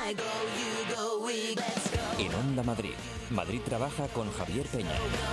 En Onda Madrid, Madrid trabaja con Javier Peña.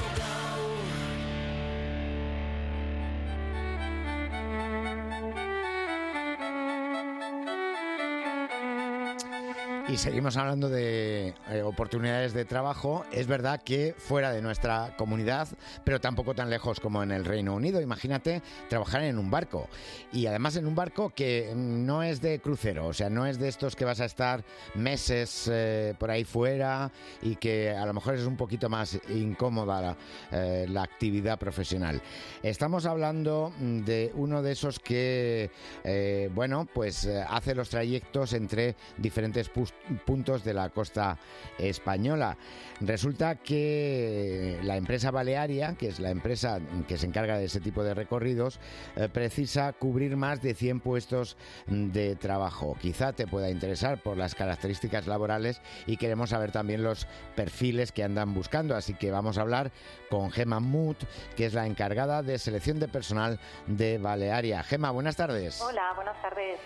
Y seguimos hablando de oportunidades de trabajo. Es verdad que fuera de nuestra comunidad, pero tampoco tan lejos como en el Reino Unido. Imagínate trabajar en un barco. Y además en un barco que no es de crucero, o sea, no es de estos que vas a estar meses por ahí fuera y que a lo mejor es un poquito más incómoda la actividad profesional. Estamos hablando de uno de esos que, hace los trayectos entre diferentes puntos de la costa española. Resulta que la empresa Balearia, que es la empresa que se encarga de ese tipo de recorridos, precisa cubrir más de 100 puestos de trabajo. Quizá te pueda interesar por las características laborales y queremos saber también los perfiles que andan buscando. Así que vamos a hablar con Gemma Mut, que es la encargada de selección de personal de Balearia. Gemma, buenas tardes. Hola, buenas tardes.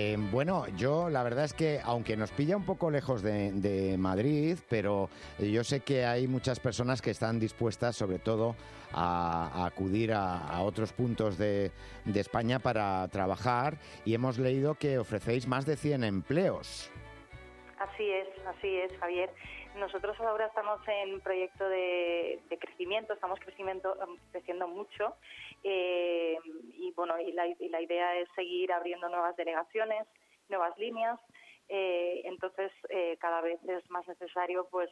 Yo la verdad es que, aunque nos pilla un poco lejos de Madrid, pero yo sé que hay muchas personas que están dispuestas, sobre todo, a acudir a otros puntos de España para trabajar, y hemos leído que ofrecéis más de 100 empleos. Así es, Javier. Nosotros ahora estamos en proyecto de crecimiento, estamos creciendo mucho, y la idea es seguir abriendo nuevas delegaciones, nuevas líneas. Entonces cada vez es más necesario pues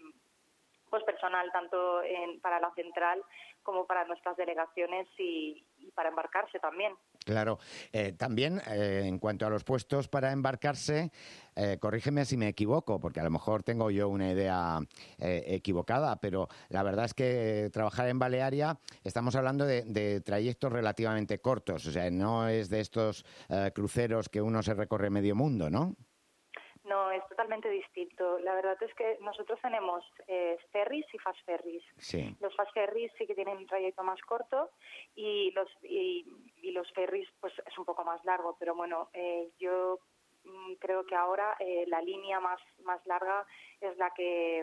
personal tanto para la central como para nuestras delegaciones y para embarcarse también. Claro. También, en cuanto a los puestos para embarcarse, corrígeme si me equivoco, porque a lo mejor tengo yo una idea equivocada, pero la verdad es que trabajar en Balearia estamos hablando de trayectos relativamente cortos, o sea, no es de estos cruceros que uno se recorre medio mundo, ¿no? No, es totalmente distinto. La verdad es que nosotros tenemos ferries y fast ferries. Sí. Los fast ferries sí que tienen un trayecto más corto y los ferries pues es un poco más largo, pero bueno, yo creo que ahora la línea más larga es la que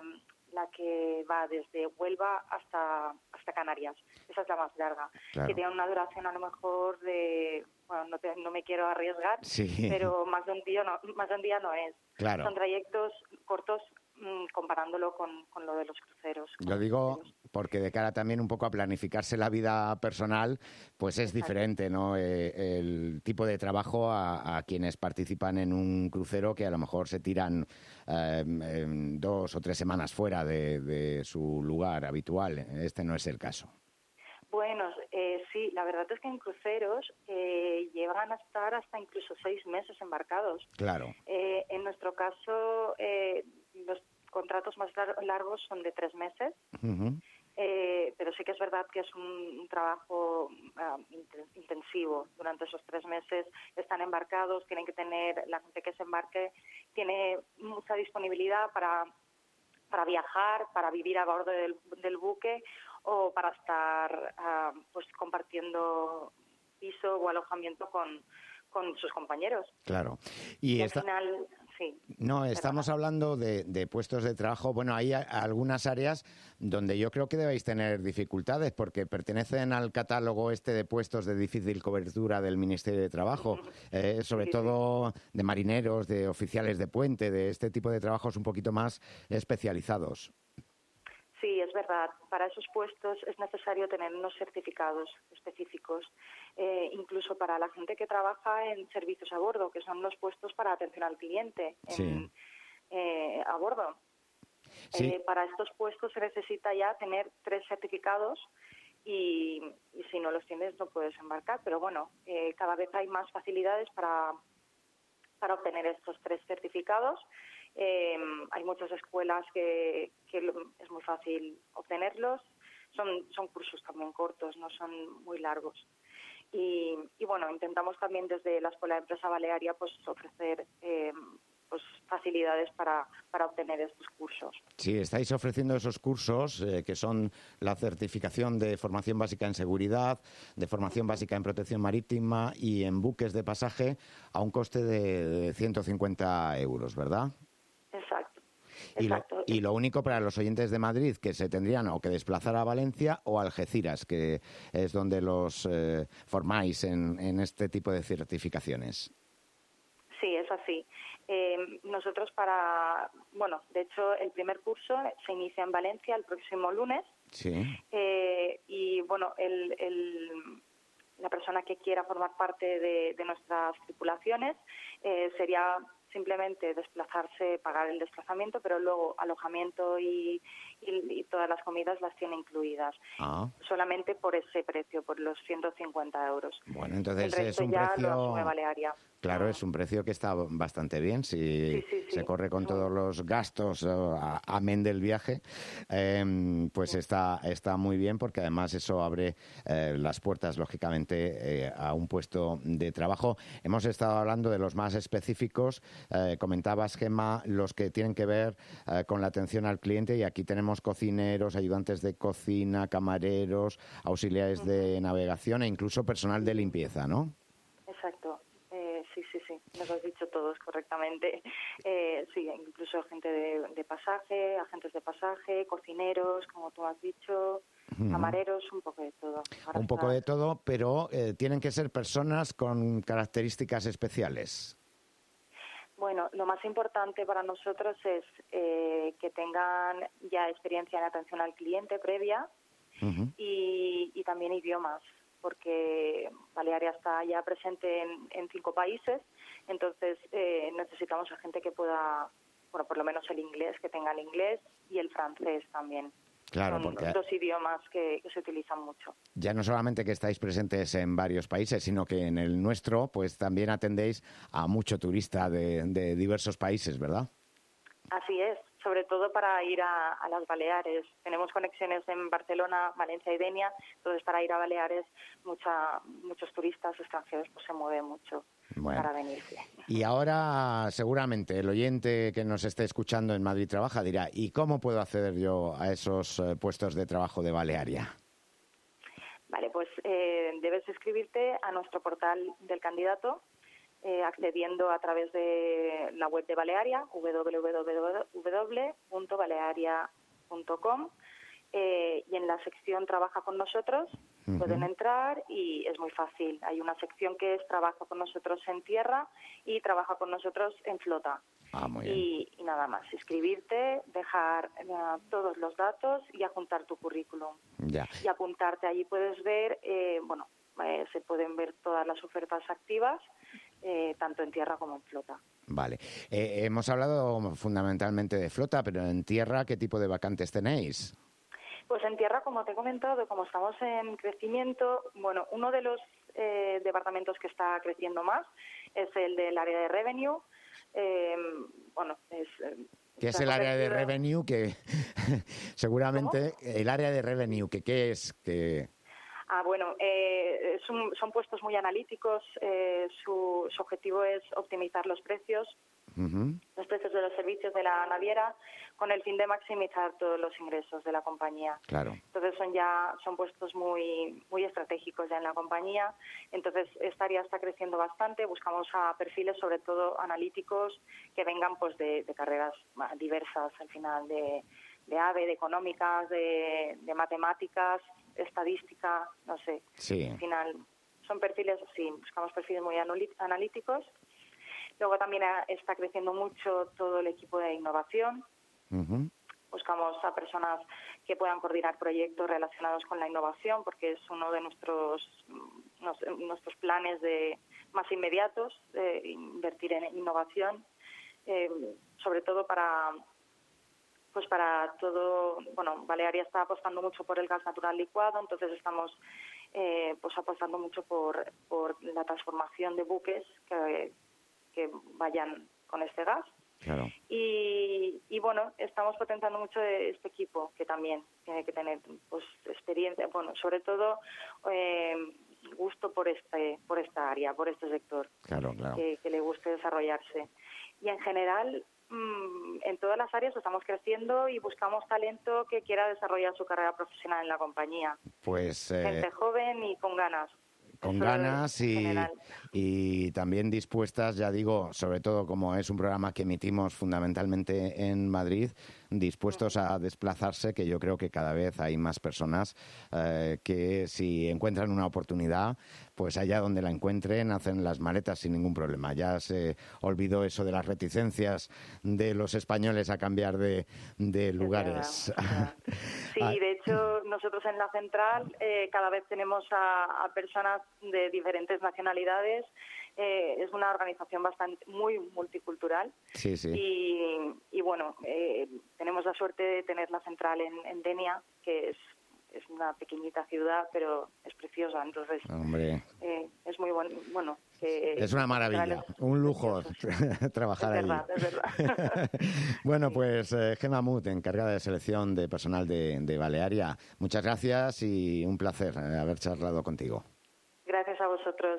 va desde Huelva hasta Canarias. Esa es la más larga, claro, que tiene una duración a lo mejor de, bueno, no me quiero arriesgar, sí, pero más de un día no es. Claro. Son trayectos cortos comparándolo con lo de los cruceros. Lo digo porque de cara también un poco a planificarse la vida personal, pues es diferente, ¿no? El tipo de trabajo a quienes participan en un crucero que a lo mejor se tiran 2 o 3 semanas fuera de su lugar habitual. Este no es el caso. Bueno, sí, la verdad es que en cruceros llegan a estar hasta incluso 6 meses embarcados. Claro. En nuestro caso, los contratos más largos son de 3 meses, uh-huh. Pero sí que es verdad que es un trabajo intensivo. Durante esos 3 meses están embarcados, tienen que tener, la gente que se embarque tiene mucha disponibilidad para viajar, para vivir a bordo del buque o para estar pues compartiendo piso o alojamiento con sus compañeros. Claro. Y al final, sí. No, estamos hablando de puestos de trabajo. Bueno, hay algunas áreas donde yo creo que debéis tener dificultades porque pertenecen al catálogo de puestos de difícil cobertura del Ministerio de Trabajo, sobre todo de marineros, de oficiales de puente, de este tipo de trabajos un poquito más especializados. Sí, es verdad. Para esos puestos es necesario tener unos certificados específicos, incluso para la gente que trabaja en servicios a bordo, que son los puestos para atención al cliente a bordo. Sí. Para estos puestos se necesita ya tener 3 certificados y si no los tienes no puedes embarcar. Pero bueno, cada vez hay más facilidades para obtener estos 3 certificados. Hay muchas escuelas que es muy fácil obtenerlos. Son cursos también cortos, no son muy largos. Y bueno, intentamos también desde la Escuela de Empresa Balearia pues ofrecer pues facilidades para obtener estos cursos. Sí, estáis ofreciendo esos cursos que son la certificación de formación básica en seguridad, de formación básica en protección marítima y en buques de pasaje a un coste de 150 euros, ¿verdad? Exacto. Y lo único para los oyentes de Madrid, que se tendrían o que desplazar a Valencia o a Algeciras, que es donde los formáis en este tipo de certificaciones. Sí, es así. Nosotros de hecho, el primer curso se inicia en Valencia el próximo lunes. Sí. Y bueno, la persona que quiera formar parte de nuestras tripulaciones sería simplemente desplazarse, pagar el desplazamiento, pero luego alojamiento y todas las comidas las tiene incluidas. Solamente por ese precio, por los 150 euros. Bueno, entonces el resto es un ya precio... lo asume Balearia. Claro, es un precio que está bastante bien. Si Sí. se corre con todos los gastos, amén del viaje, pues está muy bien, porque además eso abre las puertas, lógicamente, a un puesto de trabajo. Hemos estado hablando de los más específicos. Comentabas, Gemma, los que tienen que ver con la atención al cliente, y aquí tenemos cocineros, ayudantes de cocina, camareros, auxiliares de navegación e incluso personal de limpieza, ¿no? Exacto. Sí, nos has dicho todos correctamente. Sí, incluso gente de pasaje, agentes de pasaje, cocineros, como tú has dicho, camareros, un poco de todo. Un poco de todo, pero tienen que ser personas con características especiales. Bueno, lo más importante para nosotros es que tengan ya experiencia en atención al cliente previa y también idiomas, porque Balearia está ya presente en 5 países, entonces necesitamos a gente que pueda, bueno, por lo menos el inglés, que tenga el inglés y el francés también. Claro, Son porque 2 idiomas que se utilizan mucho. Ya no solamente que estáis presentes en varios países, sino que en el nuestro pues también atendéis a mucho turista de diversos países, ¿verdad? Así es, sobre todo para ir a las Baleares. Tenemos conexiones en Barcelona, Valencia y Denia, entonces para ir a Baleares muchos turistas extranjeros pues se mueven mucho para venirse. Y ahora seguramente el oyente que nos esté escuchando en Madrid Trabaja dirá, ¿y cómo puedo acceder yo a esos puestos de trabajo de Balearia? Vale, pues debes inscribirte a nuestro portal del candidato, accediendo a través de la web de Balearia, www.balearia.com, y en la sección Trabaja con nosotros pueden entrar y es muy fácil. Hay una sección que es Trabaja con nosotros en tierra y Trabaja con nosotros en flota. Muy bien. Y nada más, inscribirte, dejar todos los datos y adjuntar tu currículum. Ya. Y apuntarte, allí puedes ver, se pueden ver todas las ofertas activas, tanto en tierra como en flota. Vale. Hemos hablado fundamentalmente de flota, pero en tierra, ¿qué tipo de vacantes tenéis? Pues en tierra, como te he comentado, como estamos en crecimiento, bueno, uno de los departamentos que está creciendo más es el del área de revenue. ¿Qué es el área de revenue? Que seguramente el área de revenue, ¿qué es? Son puestos muy analíticos. Su objetivo es optimizar los precios de los servicios de la naviera, con el fin de maximizar todos los ingresos de la compañía. Claro. Entonces son puestos muy estratégicos ya en la compañía. Entonces esta área está creciendo bastante. Buscamos a perfiles, sobre todo analíticos, que vengan pues de carreras diversas, al final de AVE, de económicas, de matemáticas, estadística, no sé. Sí. Al final son perfiles, sí, buscamos perfiles muy analíticos. Luego también está creciendo mucho todo el equipo de innovación. Buscamos a personas que puedan coordinar proyectos relacionados con la innovación, porque es uno de nuestros planes más inmediatos, de invertir en innovación, sobre todo para todo. Bueno, Balearia está apostando mucho por el gas natural licuado, entonces estamos apostando mucho por la transformación de buques que vayan con este gas. Claro. Y bueno, estamos potenciando mucho este equipo, que también tiene que tener pues experiencia, bueno, sobre todo gusto por esta área, por este sector. Claro. Que le guste desarrollarse. Y en general, en todas las áreas estamos creciendo y buscamos talento que quiera desarrollar su carrera profesional en la compañía. Pues gente joven y con ganas. con Eso ganas en general. y también dispuestas, ya digo, sobre todo como es un programa que emitimos fundamentalmente en Madrid, dispuestos a desplazarse, que yo creo que cada vez hay más personas que si encuentran una oportunidad, pues allá donde la encuentren hacen las maletas sin ningún problema. Ya se olvidó eso de las reticencias de los españoles a cambiar de lugares. Es verdad. Sí, de hecho, nosotros en la central cada vez tenemos a personas de diferentes nacionalidades. Es una organización muy multicultural. Sí, sí. Y bueno, tenemos la suerte de tener la central en Denia, que es una pequeñita ciudad, pero es preciosa. Entonces, hombre, es muy bueno. Es una maravilla, un lujo trabajar allí. Es verdad. Bueno, pues Gemma Mut, encargada de selección de personal de Balearia, muchas gracias y un placer haber charlado contigo. Gracias a vosotros.